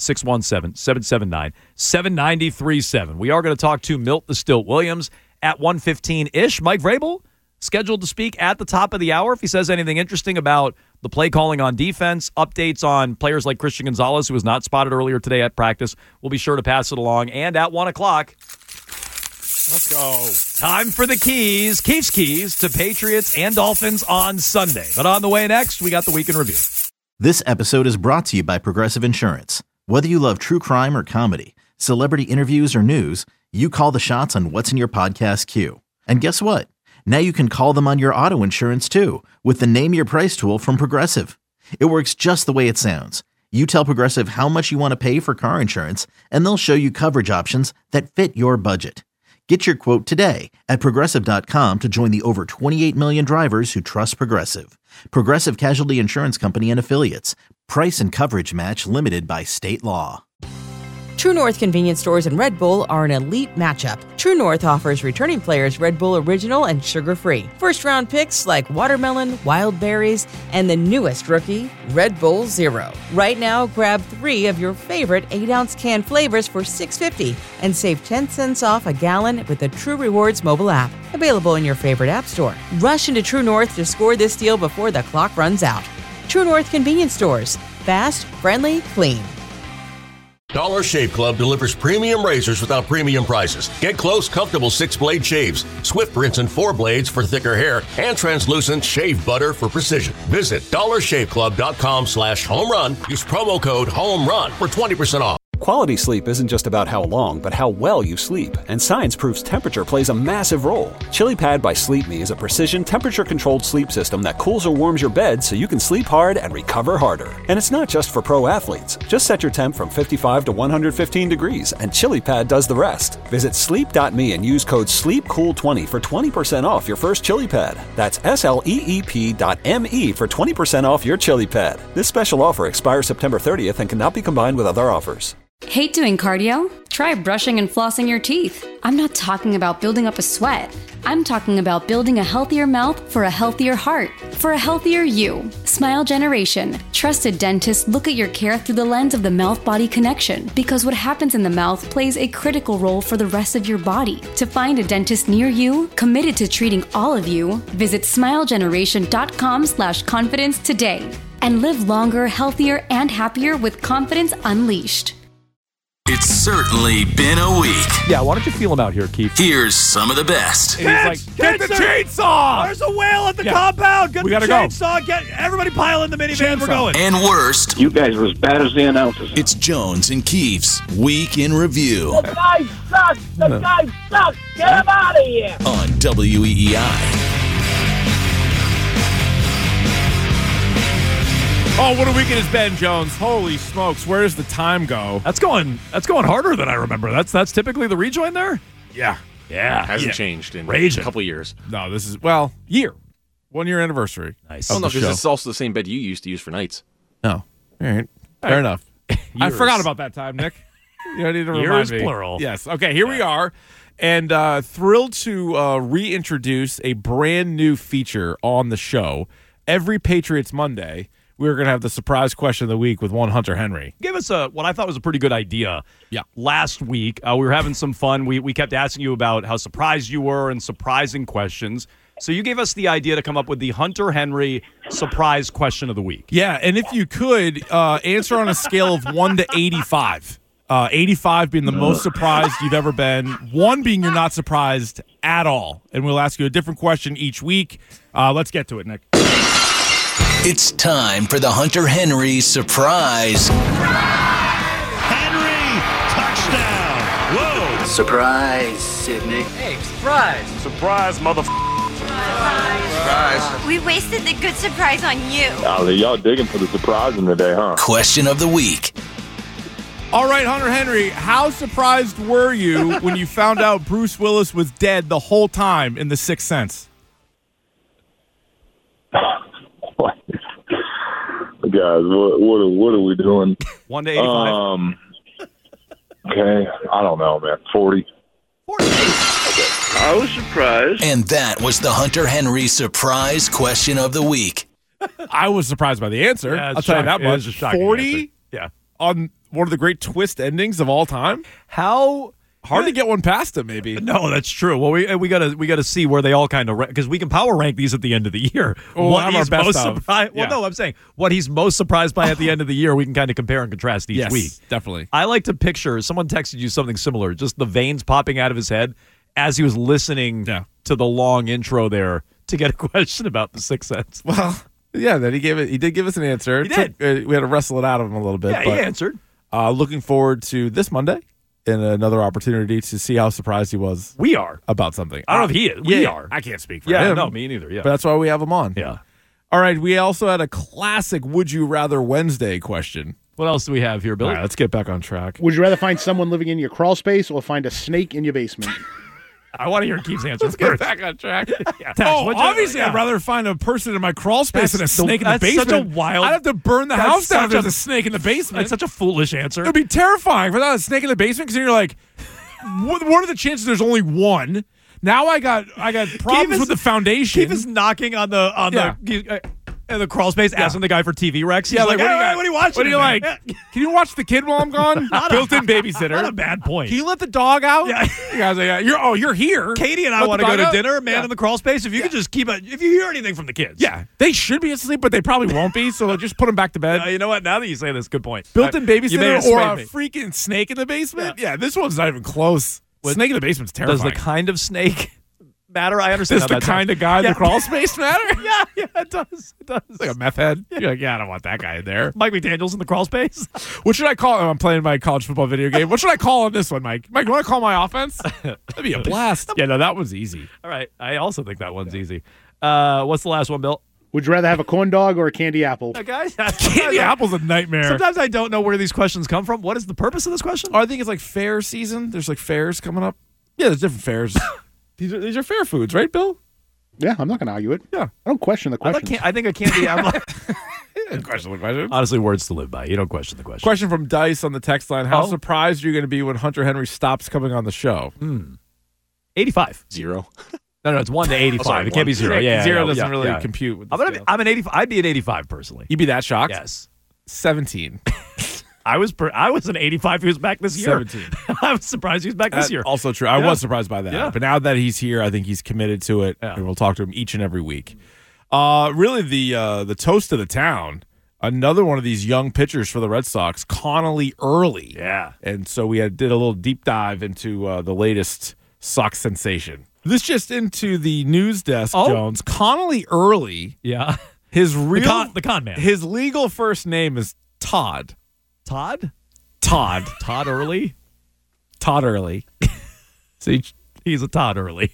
617-779-7937. We are going to talk to Milt the Stilt Williams at 1:15-ish. Mike Vrabel scheduled to speak at the top of the hour. If he says anything interesting about the play calling on defense, updates on players like Christian Gonzalez, who was not spotted earlier today at practice, we'll be sure to pass it along. And at 1 o'clock, let's go. Time for the keys to Patriots and Dolphins on Sunday. But on the way next, we got the Week in Review. This episode is brought to you by Progressive Insurance. Whether you love true crime or comedy, celebrity interviews or news, you call the shots on what's in your podcast queue. And guess what? Now you can call them on your auto insurance too with the Name Your Price tool from Progressive. It works just the way it sounds. You tell Progressive how much you want to pay for car insurance, and they'll show you coverage options that fit your budget. Get your quote today at Progressive.com to join the over 28 million drivers who trust Progressive. Progressive Casualty Insurance Company and Affiliates. Price and coverage match limited by state law. True North convenience stores and Red Bull are an elite matchup. True North offers returning players Red Bull Original and sugar-free. First-round picks like watermelon, wild berries, and the newest rookie, Red Bull Zero. Right now, grab 3 of your favorite 8-ounce can flavors for $6.50 and save 10 cents off a gallon with the True Rewards mobile app. Available in your favorite app store. Rush into True North to score this deal before the clock runs out. True North convenience stores. Fast, friendly, clean. Dollar Shave Club delivers premium razors without premium prices. Get close, comfortable 6-blade shaves, swift rinse and 4 blades for thicker hair, and translucent shave butter for precision. Visit dollarshaveclub.com/homerun. Use promo code HOMERUN for 20% off. Quality sleep isn't just about how long, but how well you sleep. And science proves temperature plays a massive role. ChiliPad by Sleep Me is a precision temperature-controlled sleep system that cools or warms your bed so you can sleep hard and recover harder. And it's not just for pro athletes. Just set your temp from 55 to 115 degrees, and ChiliPad does the rest. Visit sleep.me and use code SLEEPCOOL20 for 20% off your first ChiliPad. That's SLEEP.me for 20% off your ChiliPad. This special offer expires September 30th and cannot be combined with other offers. Hate doing cardio? Try brushing and flossing your teeth. I'm not talking about building up a sweat. I'm talking about building a healthier mouth for a healthier heart, for a healthier you. Smile Generation. Trusted dentists look at your care through the lens of the mouth-body connection, because what happens in the mouth plays a critical role for the rest of your body. To find a dentist near you, committed to treating all of you, visit smilegeneration.com/confidence today. And live longer, healthier, and happier with confidence unleashed. It's certainly been a week. Yeah, why don't you feel him out here, Keith? Here's some of the best. And he's like, get the chainsaw! There's a whale at the compound! Get we the gotta chainsaw! Get everybody pile in the minivan, we're going. And worst. You guys are as bad as the announcers. It's Jones and Keefe's Week in Review. The guy sucks! The guy sucks! Get him out of here! On WEEI. Oh, what a week it has been, Jones. Holy smokes, where does the time go? That's going harder than I remember. That's typically the rejoin there? Yeah. Hasn't changed in Raging. a couple years. No, this is, year. 1 year anniversary. Nice. Oh, no, because it's also the same bed you used to use for nights. No. All right. Fair enough. I forgot about that time, Nick. You need to remind me. Plural. Yes. Okay, here we are. And thrilled to reintroduce a brand new feature on the show every Patriots Monday, we were going to have the surprise question of the week with one Hunter Henry. Gave us what I thought was a pretty good idea. Yeah. Last week, we were having some fun. We kept asking you about how surprised you were and surprising questions. So you gave us the idea to come up with the Hunter Henry surprise question of the week. Yeah, and if you could, answer on a scale of 1 to 85. 85 being the most surprised you've ever been. 1 being you're not surprised at all. And we'll ask you a different question each week. Let's get to it, Nick. It's time for the Hunter Henry surprise. Henry, touchdown. Whoa. Surprise, Sydney. Hey, surprise. Surprise, Surprise. We wasted the good surprise on you. Y'all digging for the surprising today, huh? Question of the week. All right, Hunter Henry, how surprised were you when you found out Bruce Willis was dead the whole time in The Sixth Sense? Guys, what are we doing? 1 to 85. Okay, I don't know, man. 40. I was surprised. And that was the Hunter Henry surprise question of the week. I was surprised by the answer. Yeah, I'll tell you that it was much. a shocking 40 answer. Yeah. on one of the great twist endings of all time. How hard to get one past him, maybe. No, that's true. Well, we gotta see where they all kind of because we can power rank these at the end of the year. Well, what I'm he's our best most of. surprised. Yeah. Well, no, I'm saying what he's most surprised by at the end of the year. We can kind of compare and contrast each Yes, week. definitely. I like to picture someone texted you something similar, just the veins popping out of his head as he was listening to the long intro there to get a question about The Sixth Sense. Well, yeah, then he did give us an answer. He did. We had to wrestle it out of him a little bit. Yeah, he answered. Looking forward to this Monday and another opportunity to see how surprised he was. We are about something. I don't know if he is. We are. I can't speak for Yeah, him. no, me neither. Yeah, But that's why we have him on. Yeah. All right. We also had a classic Would You Rather Wednesday question. What else do we have here, Billy? All right, let's get back on track. Would you rather find someone living in your crawl space or find a snake in your basement? I want to hear Keith's answer Let's first. get back on track. Tex, obviously, I'd rather find a person in my crawl space than a snake in the basement. Such a wild. I'd have to burn the That's house down if such there's a snake in the basement. That's such a foolish answer. It would be terrifying if I thought a snake in the basement because then you're like, what are the chances there's only one? Now I got problems with the foundation. Keith is knocking on the crawl space, asking the guy for TV Recs. He's Yeah, like, like, what are you watching? What are you like? Can you watch the kid while I'm gone? Built-in babysitter. Not a bad point. Can you let the dog out? Yeah. You guys are, you're here. Katie and I Let want the to go dog to out? dinner, man in the crawl space. If you could just keep it, if you hear anything from the kids. Yeah, they should be asleep, but they probably won't be, so just put them back to bed. You know what? Now that you say this, good point. Built-in You may babysitter have or swayed a me. freaking snake in the basement? Yeah, this one's not even close. Snake in the basement's terrifying. Does the kind of snake matter? I understand. Does the kind of guy in the crawl space matter? Yeah, it does. It does. Like a meth head? You're like, I don't want that guy in there. Mike McDaniel's in the crawl space. What should I call him? I'm playing my college football video game. What should I call on this one, Mike? Mike, you want to call my offense? That'd be a blast. Yeah, no, that one's easy. All right. I also think that one's easy. What's the last one, Bill? Would you rather have a corn dog or a candy apple? Guys, Candy apple's a nightmare. Sometimes I don't know where these questions come from. What is the purpose of this question? Oh, I think it's like fair season. There's like fairs coming up. Yeah, there's different fairs. These are fair foods, right, Bill? Yeah, I'm not going to argue it. Yeah. I don't question the question. I think a candy apple. Question the question. Honestly, words to live by. You don't question the question. Question from Dice on the text line. How Oh. surprised are you going to be when Hunter Henry stops coming on the show? 85. 0. No, it's 1 to 85. sorry, it can't be 1. 0. Yeah, Zero yeah, doesn't yeah, really yeah. compute with the scale. I'm an 85. I'd be an 85 personally. You'd be that shocked? Yes. 17. I was an 85 who was back this year. 17. I was surprised he was back this year. Also true. I Yeah. was surprised by that. Yeah. But now that he's here, I think he's committed to it, Yeah. and we'll talk to him each and every week. Really, the toast of the town, another one of these young pitchers for the Red Sox, Connolly Early. Yeah. And so we did a little deep dive into the latest Sox sensation. This just into the news desk, Jones. Connolly Early. Yeah. His real The con man. His legal first name is Todd. Todd? Todd. Todd Early? Todd Early. So he's a Todd Early.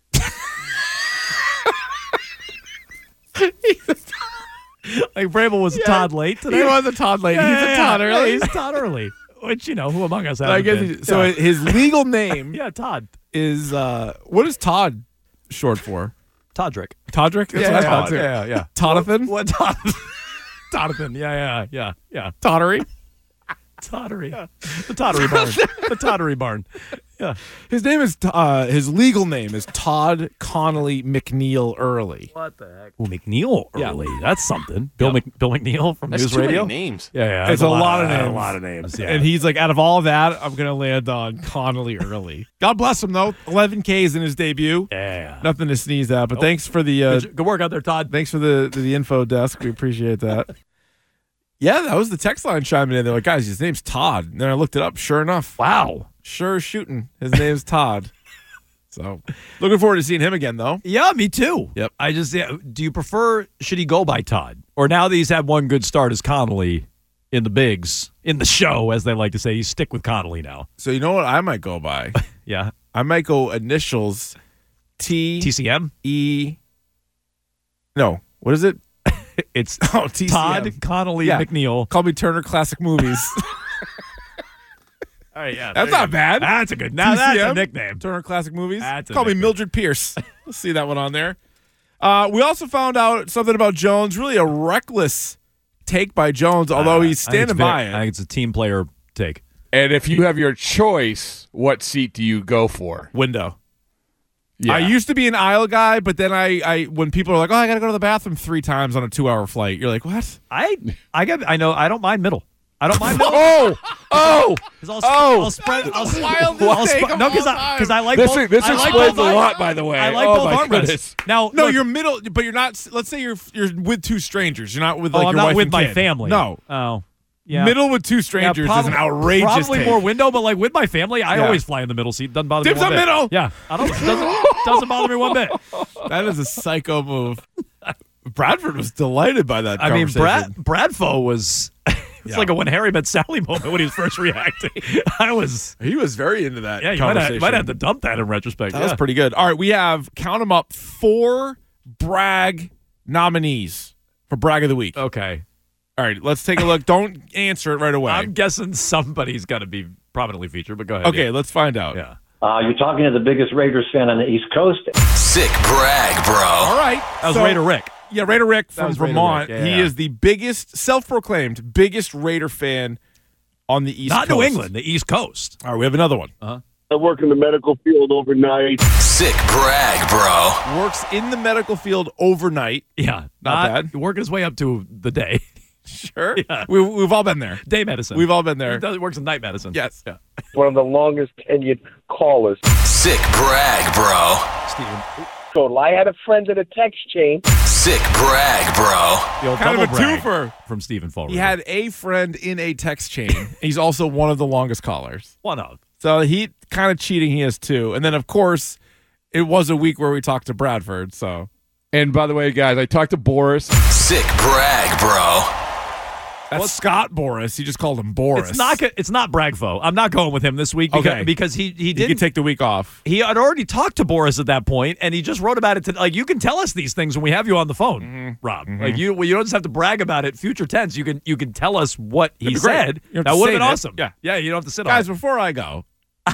Like Vrabel was a Todd late today. He was a Todd late. Yeah, He's a Todd Early. Yeah, he's Todd Early. Which, who among us I hasn't guess been? so. Yeah. His legal name Yeah, Todd. is what is Todd short for? Toddrick. Toddrick? That's what I thought too. Yeah. Toddathan? What Todd? Toddathan. Yeah. Tottery? Tottery. The Tottery Barn. The Tottery Barn. Yeah. His name is his legal name is Todd Connolly McNeil Early. What the heck? Oh, McNeil Early. That's something. Bill McNeil from That's News too Radio. many names. Yeah. It's a lot of names. A lot of names. Yeah. And he's like, out of all that, I'm gonna land on Connolly Early. God bless him though. 11 Ks in his debut. Yeah. Nothing to sneeze at. But thanks for the good work out there, Todd. Thanks for the info desk. We appreciate that. Yeah, that was the text line chiming in. They're like, guys, his name's Todd. And then I looked it up. Sure enough. Wow. Sure as shooting. His name's Todd. So looking forward to seeing him again, though. Yeah, me too. Yep. Do you prefer, should he go by Todd? Or now that he's had one good start as Connolly in the bigs, in the show, as they like to say, you stick with Connolly now. So you know what I might go by? Yeah. I might go initials TCM? E. No. What is it? It's TCM. Todd Connolly McNeil. Call me Turner Classic Movies. All right, yeah. That's not bad. That's a good. Now that's a nickname. Turner Classic Movies. That's Call me Mildred Pierce. Let's see that one on there. We also found out something about Jones. Really a reckless take by Jones, although he's standing by it. I think it's a team player take. And if you have your choice, what seat do you go for? Window. Yeah. I used to be an aisle guy, but then I when people are like, "Oh, I got to go to the bathroom 3 times on a 2-hour flight," you're like, "What?" I know. I don't mind middle. I don't mind middle. I'll spread. No, because I like this. Both, This I explains like a lot, by the way. I like both armrests. Now, no, look, you're middle, but you're not. Let's say you're with 2 strangers. You're not with like I'm your not wife with and my kid. family. No. Oh. Yeah. Middle with 2 strangers is an outrageous Probably take. more window, but like with my family, I always fly in the middle seat. Doesn't bother Dibs me one on bit. middle. Yeah, I don't. Doesn't bother me one bit. That is a psycho move. Bradford was delighted by that. I mean, conversation. Bradfo was. It's like a When Harry Met Sally moment when he was first reacting. He was very into that. Yeah, you conversation. might have to dump that in retrospect. That was pretty good. All right, we have, count them up, 4 brag nominees for Brag of the Week. Okay. All right, let's take a look. Don't answer it right away. I'm guessing somebody's got to be prominently featured, but go ahead. Okay, let's find out. Yeah. You're talking to the biggest Raiders fan on the East Coast. Sick brag, bro. All right. That was Raider Rick. Yeah, Raider Rick from was Raider Vermont. Rick. Yeah, he yeah. is the biggest, self-proclaimed biggest Raider fan on the East Coast. Not New England, the East Coast. All right, we have another one. I work in the medical field overnight. Sick brag, bro. Works in the medical field overnight. Yeah. Not bad. Working his way up to the day. Sure. Yeah. We've all been there. Day medicine. We've all been there. He works in night medicine. Yes. Yeah. One of the longest tenured callers. Sick brag, bro. Steven. Total. I had a friend in a text chain. Sick brag, bro. The old Kind of double a brag twofer. from Stephen Fall He River. had a friend in a text chain. He's also one of the longest callers. One of. So he kind of cheating he is too. And then, of course, it was a week where we talked to Bradford. So, And by the way, guys, I talked to Boris. Sick brag, bro. that's Scott Boris. He just called him Boris. It's not Bragfo. I'm not going with him this week because he He didn't could take the week off. He had already talked to Boris at that point, and he just wrote about it. Like, you can tell us these things when we have you on the phone, Rob. Like, you don't just have to brag about it. Future tense, you can tell us what he It'd be great. said. You don't have That to would have save been it. awesome. Yeah. You don't have to sit Guys, on it. before I go,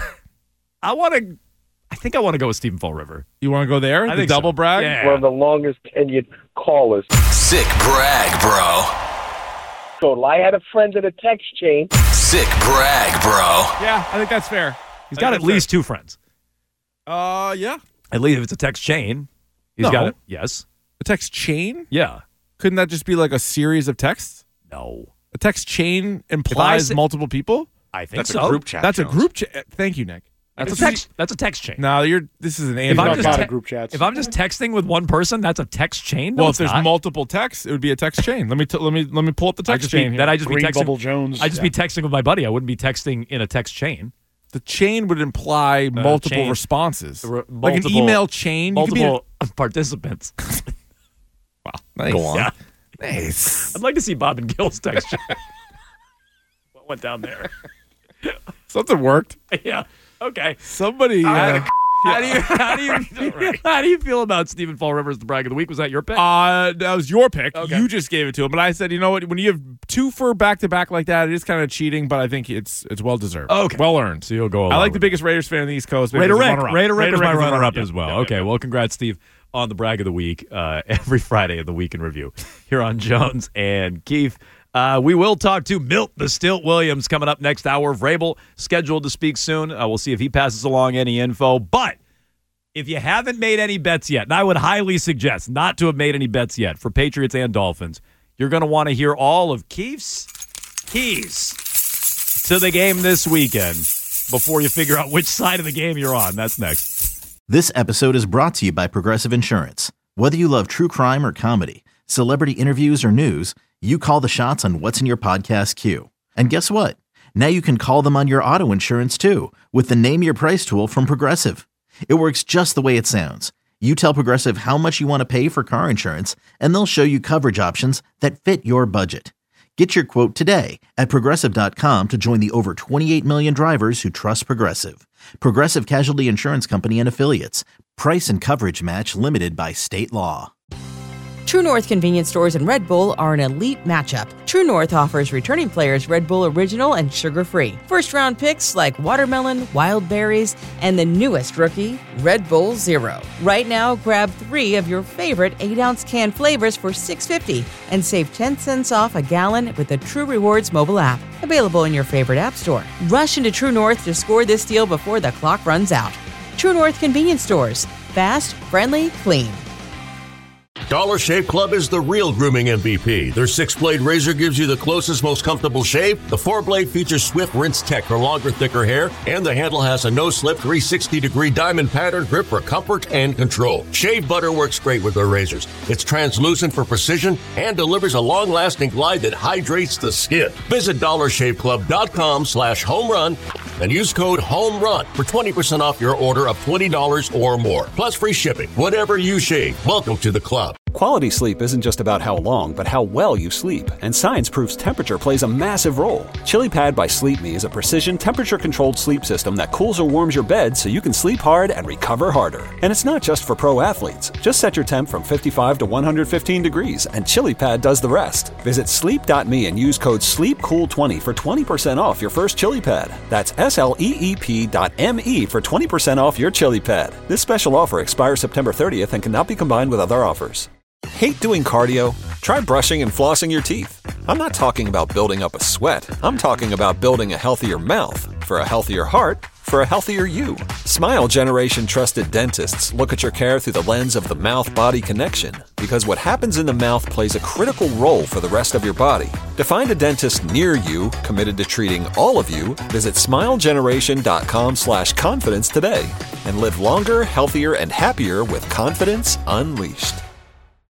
I think I want to go with Stephen Fall River. you want to go there? I The think double so. brag? Yeah. One of the longest tenured callers. Sick brag, bro. Total. I had a friend in a text chain. Sick brag, bro. Yeah, I think that's fair. He's got at least 2 friends. Yeah. At least if it's a text chain, he's No. got it. Yes. A text chain? Yeah. Couldn't that just be like a series of texts? No. A text chain implies say- multiple people? I think That's so. a group chat. That's a Jones. group chat. Thank you, Nick. That's a text. That's a text chain. No, this is an If I'm Android. just Not a group chats. If I'm just texting with one person, that's a text chain. No, Well, if it's there's not. multiple texts, it would be a text chain. Let me pull up the text chain here. Then I just be Green texting. Bubble Jones. I just be texting with my buddy. I wouldn't be texting in a text chain. The chain would imply multiple chain. responses, like an Multiple- email chain. You could be Multiple participants. wow, nice. Go on. Yeah. Nice. I'd like to see Bob and Gil's text chain. What went down there? Something worked. Yeah. Okay. Somebody. How do you feel about Stephen Fall River as the brag of the week? Was that your pick? That was your pick. Okay. You just gave it to him, but I said, you know what? When you have 2 for back to back like that, it is kind of cheating, but I think it's well deserved. Okay. Well earned. So you'll go. I along like the with biggest Raiders fan on the East Coast. Raider Raiders Rick. runner-up. Raider Rick is my Rick runner-up Yep, as well. yep, Okay. yep. Well, congrats, Steve, on the brag of the week every Friday of the Week in Review here on Jones and Keith. We will talk to Milt the Stilt Williams coming up next hour. Vrabel scheduled to speak soon. We'll see if he passes along any info. But if you haven't made any bets yet, and I would highly suggest not to have made any bets yet for Patriots and Dolphins, you're going to want to hear all of Keith's keys to the game this weekend before you figure out which side of the game you're on. That's next. This episode is brought to you by Progressive Insurance. Whether you love true crime or comedy, celebrity interviews or news, you call the shots on what's in your podcast queue. And guess what? Now you can call them on your auto insurance too with the Name Your Price tool from Progressive. It works just the way it sounds. You tell Progressive how much you want to pay for car insurance, and they'll show you coverage options that fit your budget. Get your quote today at Progressive.com to join the over 28 million drivers who trust Progressive. Progressive Casualty Insurance Company and Affiliates. Price and coverage match limited by state law. True North convenience stores and Red Bull are an elite matchup. True North offers returning players Red Bull Original and sugar-free. First-round picks like watermelon, wild berries, and the newest rookie, Red Bull Zero. Right now, grab 3 of your favorite 8-ounce can flavors for $6.50 and save 10 cents off a gallon with the True Rewards mobile app. Available in your favorite app store. Rush into True North to score this deal before the clock runs out. True North convenience stores. Fast, friendly, clean. Dollar Shave Club is the real grooming MVP. Their 6-blade razor gives you the closest, most comfortable shave. The 4-blade features Swift Rinse Tech for longer, thicker hair. And the handle has a no-slip 360-degree diamond pattern grip for comfort and control. Shave butter works great with their razors. It's translucent for precision and delivers a long-lasting glide that hydrates the skin. Visit DollarShaveClub.com/homerun and use code HOMERUN for 20% off your order of $20 or more. Plus free shipping. Whatever you shave, welcome to the club. Quality sleep isn't just about how long, but how well you sleep. And science proves temperature plays a massive role. ChiliPad by Sleep Me is a precision temperature-controlled sleep system that cools or warms your bed so you can sleep hard and recover harder. And it's not just for pro athletes. Just set your temp from 55 to 115 degrees, and ChiliPad does the rest. Visit sleep.me and use code SLEEPCOOL20 for 20% off your first ChiliPad. That's SLEEP.me for 20% off your ChiliPad. This special offer expires September 30th and cannot be combined with other offers. Hate doing cardio? Try brushing and flossing your teeth. I'm not talking about building up a sweat. I'm talking about building a healthier mouth. For a healthier heart, for a healthier you. Smile Generation trusted dentists look at your care through the lens of the mouth-body connection, because what happens in the mouth plays a critical role for the rest of your body. To find a dentist near you committed to treating all of you, visit smilegeneration.com/confidence today and live longer, healthier, and happier with confidence unleashed.